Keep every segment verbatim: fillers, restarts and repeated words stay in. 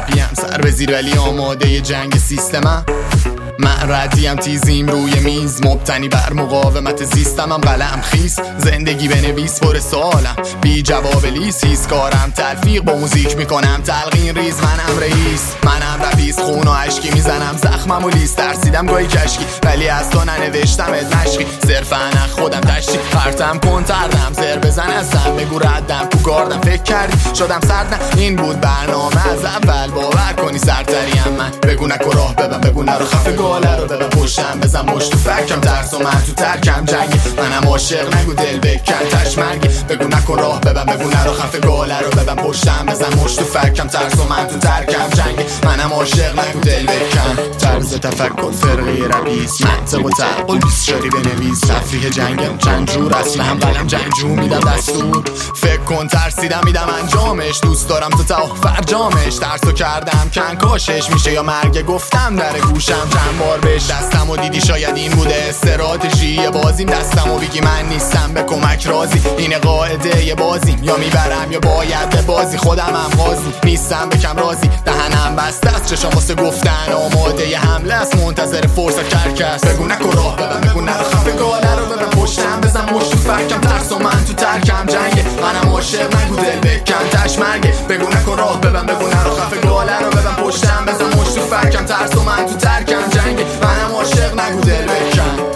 رپیم سر به زیر ولی آماده جنگ سیستمم. من ردیم تیزیم روی میز مبتنی بر مقاومت زیستمم. قلم خیس زندگی بنویس پر سوالم بی جواب لیس. هیس کارم تلفیق با موزیک میکنم تلقین ریز. منم رئیس منم رئیس خون و عشقی میزنم زخمم و لیست. ترسیدم گاهی کشکی ولی از تو ننوشتم ات مشقی. صرفا نخ خودم تشتی پرتم کن تردم زر بزن ازم بگو ردم تو گاردم. فکر کردی شدم سرد نه این بود برنامه از اول. باور کنی سرتریم من بگو نکو راه ببن بگو نرو خفه گاله رو ببن پشتم بزن مشت تو فکم. ترس و من تو ترکم جنگی منم عاشق نگو دل بکن تشمرگی. بگو نکن راه ببن بگو نرو خفه گاله رو ببن پشتم بزن مشت تو فکم. ترس و من تو ترکم جنگی منم عاشق نگو دل بکن. طرز تفکر فرقی ربیس منطق و تعقل بیست شاری بنویس. تفریح جنگم چند جور اصلا هم قلم جنگجو میدم دستور. فکر کن ترسیدم میدم انجامش. دوست دارم تو تا فرجامش. ترسو کردم کنکاشش میشه یا مرگ گفتم در گوشم چند بار بهش. دستم و دیدی شاید این بوده استراتژی بازیم. دستم و بگی من نیستم به کمک رازی. اینه قاعده یه بازیم یا میبرم یا باید به بازی. خودم هم قاضی نیستم بکم رازی. دهنم بسته است چشم واسه گفتن آماده ی حمله است منتظر فرصت کرکس. بگو نکو راه ببن بگو نرو خفه گاله رو ببن پشتم بزن مشت تو فکم. ترس و من تو ترکم جنگه منم عاشق نگو دل بکن تشمرگه. بگو نکو راه ببن بگو نرو خفه گاله رو ببن پشتم بزن مشت تو فکم. ترس و من تو ترکم جنگه منم عاشق نگو دل بکن.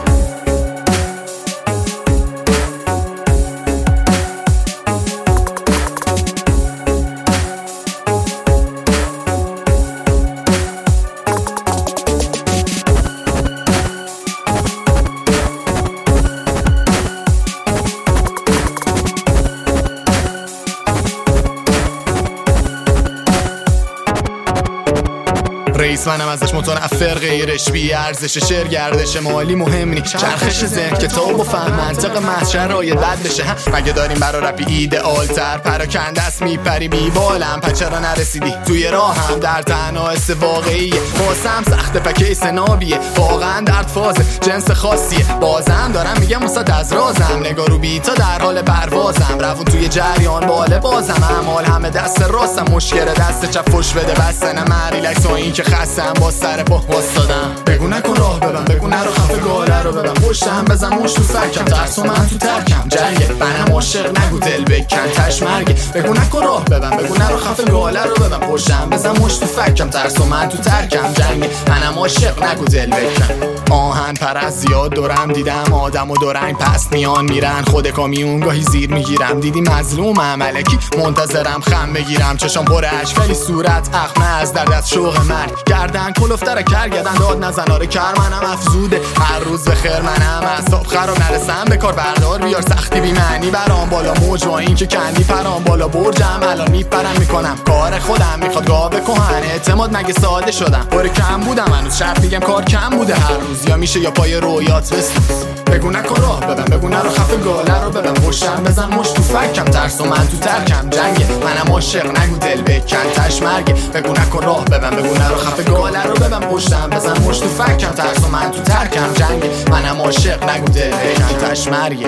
رئیس منم ازش متنفر غیرش بی ارزش. شعر گردش مالی مهم نی چرخش ذهن کتاب و فهم منطق محض شرایط بد بشه. مگه داریم برا رپی ایدئال تر پراکنده است میپری بی بالم. پچرا نرسیدی توی راهم در تنها حس واقعیه. واسم سخت پکه سنابیه واقعا درد فازه جنس خاصیه. بازم دارم میگم وسط از رازم نگاه رو بیتا در حال پروازم. روون توی جریان باله بازم اعمال همه دست راستم. مشکل دست چپ فش بده بسته نه مریلکس و این که خستم با سر پا واسدادم. بگو نکن راه ببن بگو نرو خفه گاله رو ببن پشتم بزن مشت تو فکم. ترس و من تو ترکم جنگه منم عاشق نگو دل بکن تشمرگه. بگو نکن راه ببن بگو نرو خفه گاله رو ببن پشتم بزن مشت تو فکم. ترس و من تو ترکم جنگه منم عاشق نگو دل بکن. آهن پرست زیاد دورم دیدم آدم و دورنگ پس میان میرن خود کامیون گاهی زیر میگیرم. دیدی مظلومم الکی منتظرم خم بگیرم. چشم پر اشک ولی صورت اخمه از در دست شوق مرگ. گردن کلفتر کر گردن داد نزن آره کر منم افزوده. هر روز به خیر منم اعصاب خراب نرسم به کار بردار بیار سختی بی معنی برام بالا. موج با این که کندی پرام بالا برجم الان میپرم میکنم کار خودم. میخواد گاوه کهن اعتماد مگه ساده شدم پر کم بودم هنوز شب میگم کار کم بوده. هر روز یا میشه یا پای رویات بسوز. بگو نکن راه ببن بگو نرو خفه گاله رو ببن پشتم بزن مشت تو فکم. ترس و من تو ترکم جنگه منم عاشق نگو دل بکن تشمرگه. بگو نکن راه ببن بگو نرو خفه گاله رو ببن پشتم بزن مشت تو فکم. ترس و من تو ترکم جنگه منم عاشق نگو دل بکن تشمرگه.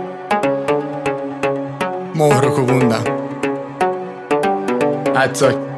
مهر کوبوندم حتی